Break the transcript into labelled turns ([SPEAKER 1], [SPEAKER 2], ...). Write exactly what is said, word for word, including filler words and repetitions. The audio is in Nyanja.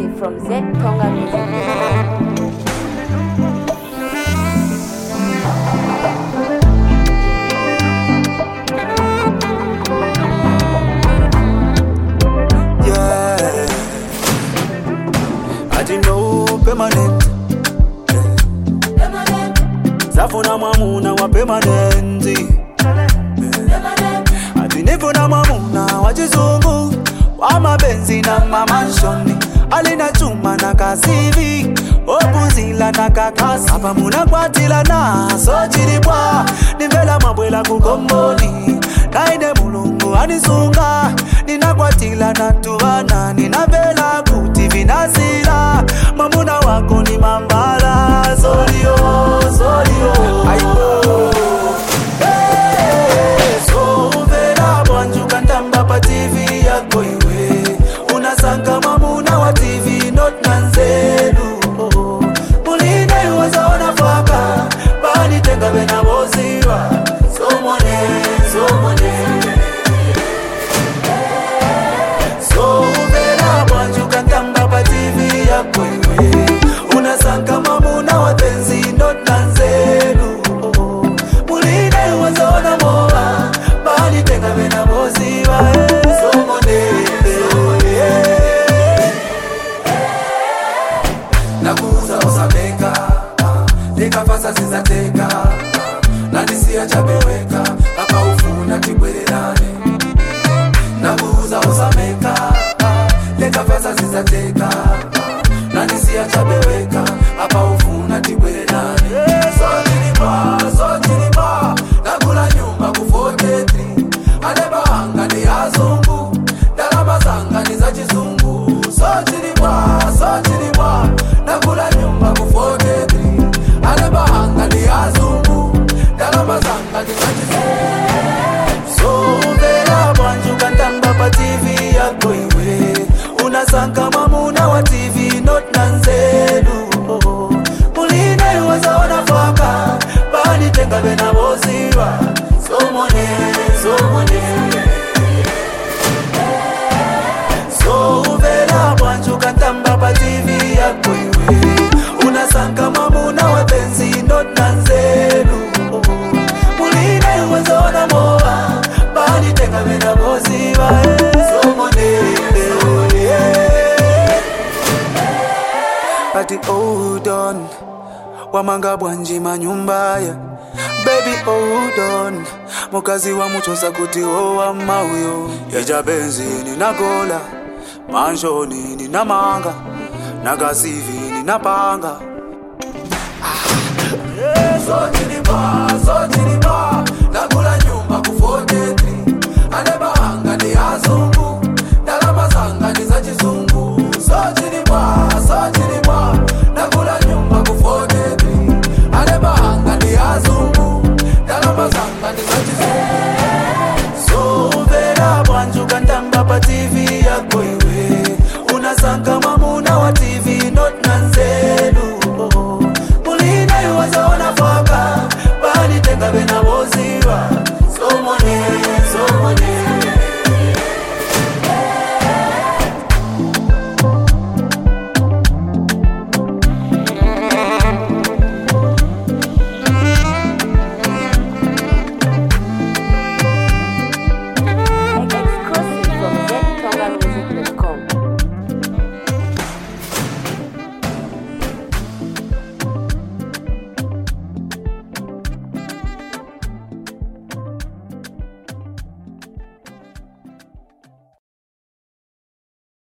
[SPEAKER 1] exclusive from Z Tonga Music.
[SPEAKER 2] Permanent, Zafuna mamuna wa permanent. Ati nifuna mamuna wa jizungu wa mabenzi na mamanshoni. Alina chuma na kasivi opuzila na kakasi. Hapa muna kwa tila na sochiribwa. Nivela mabwela kukomboni naine mulungu anisunga. Nina kwa tila na tuwana. Nina vela kuti vinazila. Mamuna wako ni mambala. Solio, solio aipo. Hey, so vela wanju kandamba pa T V yako iwe. Unasanga mamuna wa T V not nanzelu. Muline wazaona faka bani tenga bena boziwa. So mone, so mone. So vela wanju kandamba pa T V yako iwe. Unasanga mamuna wa tenzi not nanzelu. Muline wazaona moa bani tenga bena boziwa. So mone, so mone. Nakuza usameka Leka fasa zizateka Nanisia chabeweka Hapa ufuna kibwerelane Nakuza usameka Leka fasa zizateka Nanisia chabeweka Hapa ufuna kibwerelane So jinipa, so jinipa Nakula nyumba kufotetri Aleba hanga ni azungu Dalama zanga ni za jizungu So jinipa, so jinipa Nakula nyumba kufotetri Aleba hanga ni azungu Dalama zanga ni za jizungu So vela wanju kandamba pa T V yako iwe Unasanga mamuna wa T V not nanzelu. Muline wazaona faka bani tenga bena boziwa. So mone, so mone. So vela wanju kandamba pa T V yako iwe Unasanga mamuna wa benzi not nanzelu. Muline wazaona moa bani tenga bena boziwa. So mone, so mone. Ati hold on Wamanga bwanji manyumbaya Baby hold on Mukazi wa muchosa kuti owa mauyo Yeja benzi ni nagola Manshoni ni namanga Nagasivi ni napanga Yeah, so jinipa, so jinipa Nakula nyumba kufotetri Aleba hanga ni azungu Dalama zanga ni za jizungu So jinipa, so jinipa Nakula nyumba kufotetri Aleba hanga ni azungu Dalama zanga ni za jizungu So vela wanju kandamba pa T V yako iwe Unasanga mama